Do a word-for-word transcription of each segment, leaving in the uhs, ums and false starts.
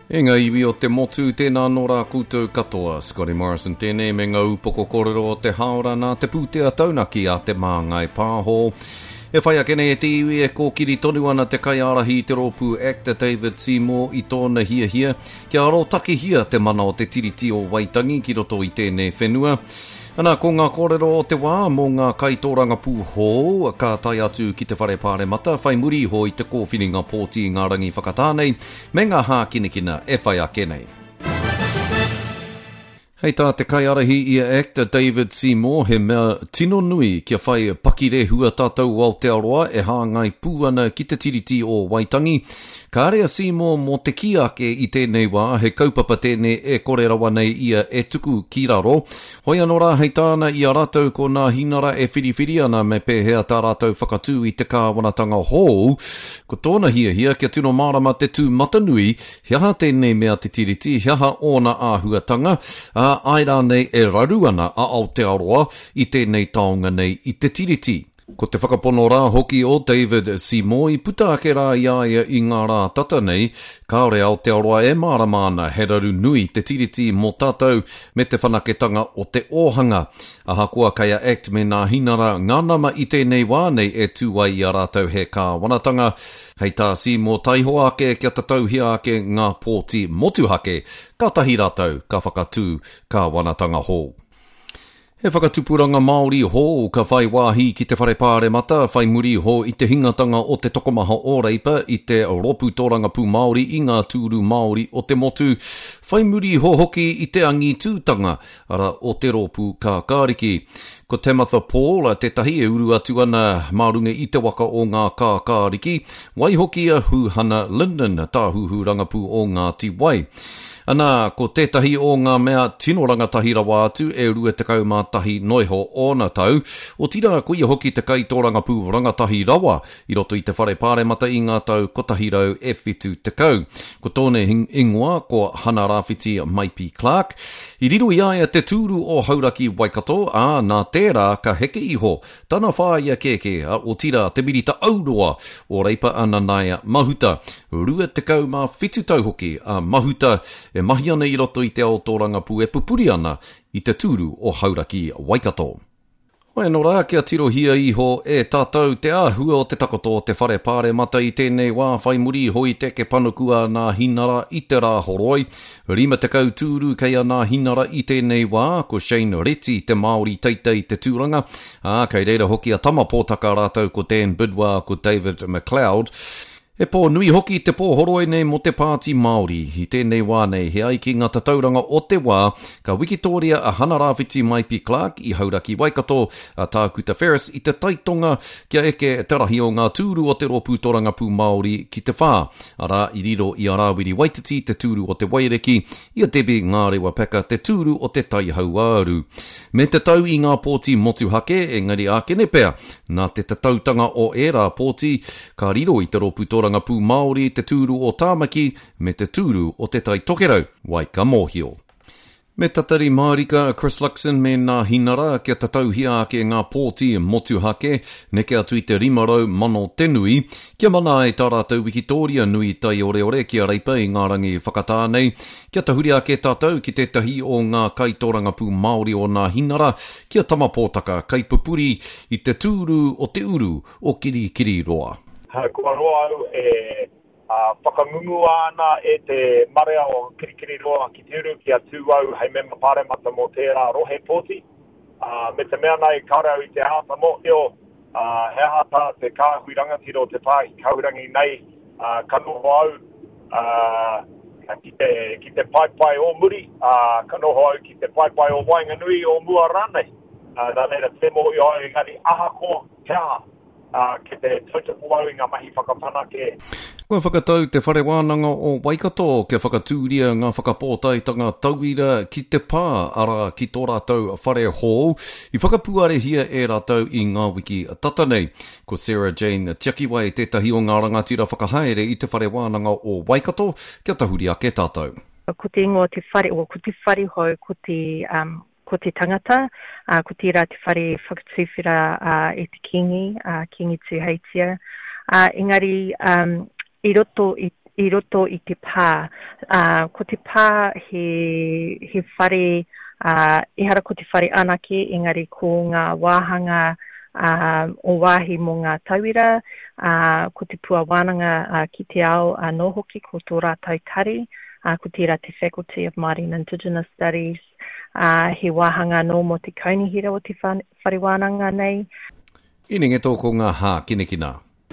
E ngā iwi o te motu tēnā nō rā koutou katoa. Scotty Morrison tēnei me ngā upoko korero o te haora nā te pūtea taunaki a te māngai pāho. E whai akene e te iwi e kōkiri tonu ana te kaiarahi te rōpū actor David Seymour i tōna hia hia. Kia aro taki hia te mana o te tiriti o Waitangi ki roto i tēnei whenua. Ana, ko ngā kōrero o te wā mō ngā kaitōranga pū hō, ka tai atu ki te whare pāre mata, whai muri hō i te kōwhiringa pōti ngā rangi whakatānei, me ngā hā kinekina e whai akenei. Hei tā te kaiarahi i a actor David Seymour he mea tino nui kia whai pakire hua tātou Aotearoa e hāngai pūana ki te tiriti o Waitangi. Ka area Seymour mō te kiake i tēnei wā, he kaupapa tēnei e kore rawa nei ia e tuku ki raro. Hoi anō rā hei tāna i a rātou ko nā hinara e whiriwhiri ana me pēhea tā rātou whakatū i te kāwanatanga hou. Ko tōna hia hia kia tino mārama te tū matanui, hiaha tēnei mea te tiriti, hiaha ōna āhuatanga, a ai rā nei e raru ana a Aotearoa i tēnei taonga nei i te tiriti. Ko te whakapono rā hoki o David Seymour i puta ake rā iaia i ngā rā tata nei, kaore Aotearoa e mārama ana he raru nui te tiriti mō tātou me te whanaketanga o te ōhanga. Aha kua kaia act me nā hinara ngānama i tēnei wā nei e tūwai i a rātou he kāwanatanga. Hei tā Seymour taiho ake kia tatauhia ake ngā pōti motuhake, ka tahi rātou ka whakatū kāwanatanga hou. He whakatupuranga Māori hō ka whai wāhi ki te whare pāre mata, whai muri hō i te hingatanga o te tokomaha o reipa i te ropu tōranga pū Māori i ngā tūru Māori o te motu. Whai muri hō hoki i te angi tūtanga ara o te ropu ka kāriki. Ko Tamatha Paul, te tahi e uru atu ana mārunga i te waka o ngā kā kāriki, wai hoki a Huhana Linden, tāhuhu rangapū o ngā tiwai. Ana, ko tētahi o ngā mea tino rangatahi rawa atu e rua te kaumā tahi noiho ōna tau, o tira ko ia hoki te kaitōranga pū rangatahi rawa i roto i te whare pāre mata i ngā tau kotahi rau e whitu te kau. Ko tōne ingoa ko Hana Rāwhiti Maipi Clark. I riro i aia te tūru o Hauraki Waikato, a nā tērā ka heke iho, tana whāia keke a o tira te mirita aurua o reipa ana naia mahuta. Rua te kaumā whitu tau hoki a mahuta e mahi ana i roto i te Aotearoa pū e pupuri ana i te tūru o Hauraki Waikato. Hoi anō rā kia tirohia iho e tātou te āhua o te takoto o te whare pāre mata i tēnei wā whai muri hoi te ke panukua nā hinara i te rā horoi. Rima te kau tūru kei a nā hinara i tēnei wā ko Shane Reti te Māori teitei te tūranga. A kei reira hoki a tama pōtaka rātou ko Dan Bidwell ko David McLeod. E pō nui hoki te pōhoroi nei mo te pāti Māori. I tēnei wā nei he ai ki ngā tatauranga o te wā, ka Wikitoria a Hana Rāwhiti Maipi Clark i Hauraki Waikato, a Tākuta Ferris i te taitonga kia eke te rahi o ngā tūru o te ropu tōranga pū Māori ki te whā. Ara i riro i a Rawiri Waititi te tūru o te Waireki, i a Debbie Ngārewa Peka te tūru o te Taihauaru. Me te tau i ngā pōti motuhake, engari ake ne pea, nā te tatautanga o era pōti, ka riro i te ropu tōranga Ngā pū Māori, te tūru o Tāmaki, me te tūru o te tai tokerau, Waika Mōhio. Me tatari Mārika Chris Luxon me nā hinara kia tatauhia ake ngā pōti motuhake, neke atu i te rimarau mano te nui, kia mana e tā rātou Wikitoria nui tai ore ore kia reipa i ngā rangi whakatānei, kia tahuri ake tātou ki te tahi o ngā kaitōranga pū Māori o nā hinara, kia tama pōtaka kaipupuri i te tūru o te uru o Kiri Kiri Roa. Ha, kua roa au e uh, whakangungu ana e te marea o Kirikiri Roa ki te uru ki a tūau hei mema pāre mata mō tērā rohe pōti. Uh, me te mea nei kaurau i te hata mō eo, uh, he hata te kāhui rangatiro te pāhi kaurangi nei uh, ka noho au uh, ki, te, ki te paipai o muri, uh, ka noho au ki te paipai o Wainganui o Mua Rānei. Uh, nā reira te mō i au ngari aha ko te aha. Uh, ke te tautapu au i ngā mahi whakawhanake. Kua whakatau te whare wānanga o Waikato, ke whakatūria ngā whakapotaitanga tauira ki te pā ara ki tō rātou whare hou. I whakapuare hia e rātou i ngā wiki tatanei. Ko Sarah Jane Tiakiwai tētahi o ngā rangatira whakahaere i te whare wānanga o Waikato, kia tahuri ake tātou. Ko te ingoa te whare, o ko te whare hou, ko te... Um, ko te tangata, uh, ko te rā te whare whakatūwhira uh, e te kingi, uh, kingi tū heitia. Uh, engari, um, i roto i, i roto i te pā. Uh, ko te pā he, he whare, uh, ihara ko te whare anake, engari ko ngā wāhanga uh, o wāhi mō ngā tauira, uh, ko te pua wānanga uh, ki te ao uh, no hoki ko tō rātou kari, uh, ko tērā te Faculty of Māori and Indigenous Studies, uh, he wāhanga no mo te kaunihira o te whare wānanga nei. Ininge tōko ngā hā kinekina.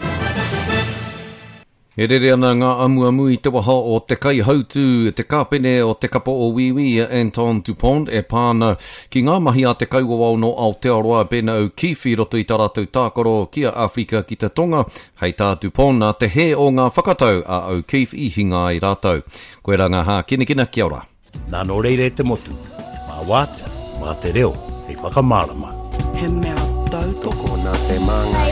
E rere ana ngā amu amu i te waha o te kai hautu, te kāpene o te kapa o Wiwi, Anton Dupont, e pāna ki ngā mahi a te kauawau no Aotearoa Ben O'Keefe i roto i tā rātou tākoro kia Afrika ki te tonga, hei tā Dupont nā te he o ngā whakatau a O'Keefe i hinga i rātou. Koe rā ngā hā kinekina, kia ora. Nā no reire te motu, mā wāta, mā te reo, hei whakamārama. He mea tau toko nā te manga